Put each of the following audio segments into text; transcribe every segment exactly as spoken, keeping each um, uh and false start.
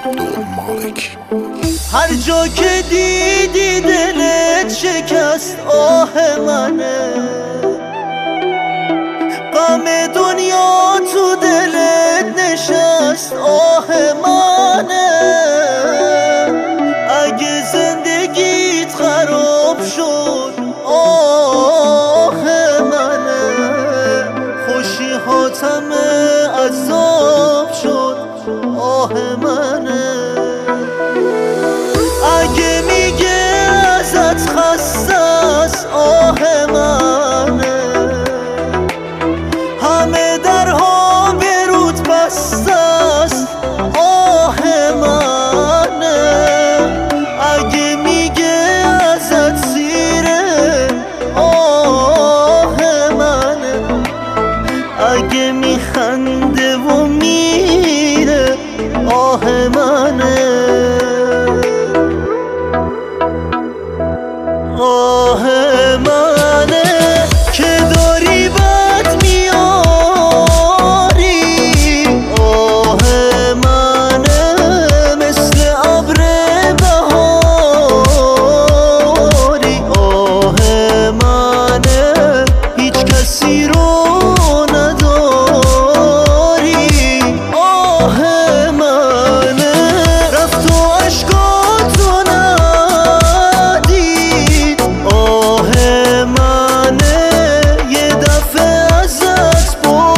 مالک. هر جا که دیدی دلت شکست آه منه، غم دنیا تو دلت نشست آه منه. اگه زندگیت خراب شد آه منه، خوشی حاتم عذاب شد آه منه. اگه میگه ازت خسته است آه منه، همه درها به رود بسته است آه منه. اگه میگه ازت سیره آه منه، اگه میخنده و میره آه منه. آه منه که داری بد میاری، آه منه مثل ابر بهاری، آه منه هیچ کسی رو نداری. آه منه رفت و عشقاتو ندید، آه منه یه دفعه ازت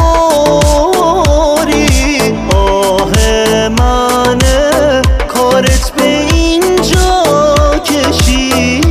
برید، آه منه کارت به اینجا کشید.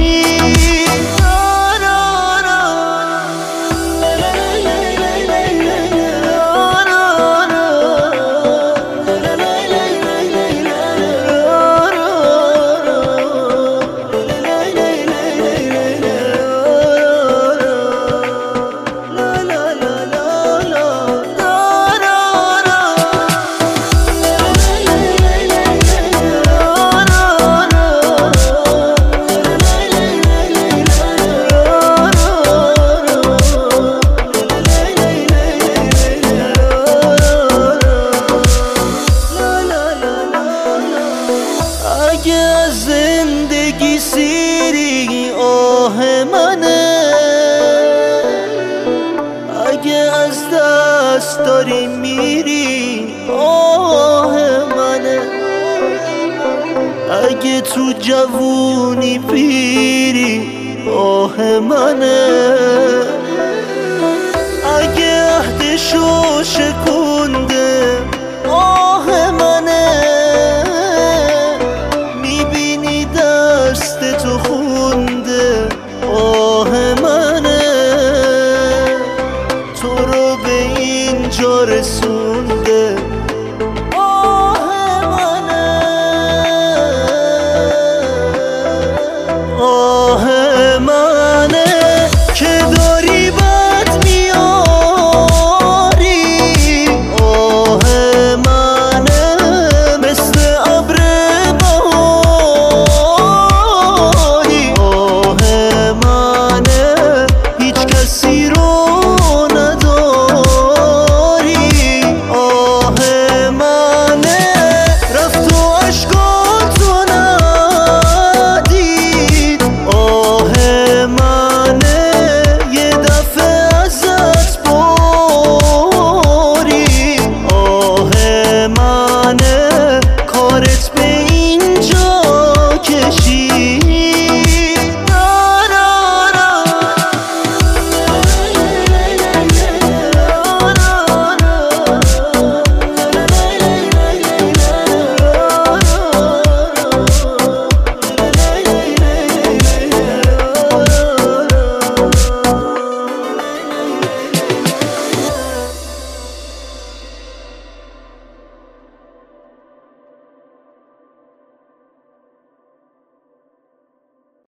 اگه از زندگی سیری آه منه، اگه از دست داری میری آه منه، اگه تو جوونی پیری آه منه، اگه عهدشو شکنده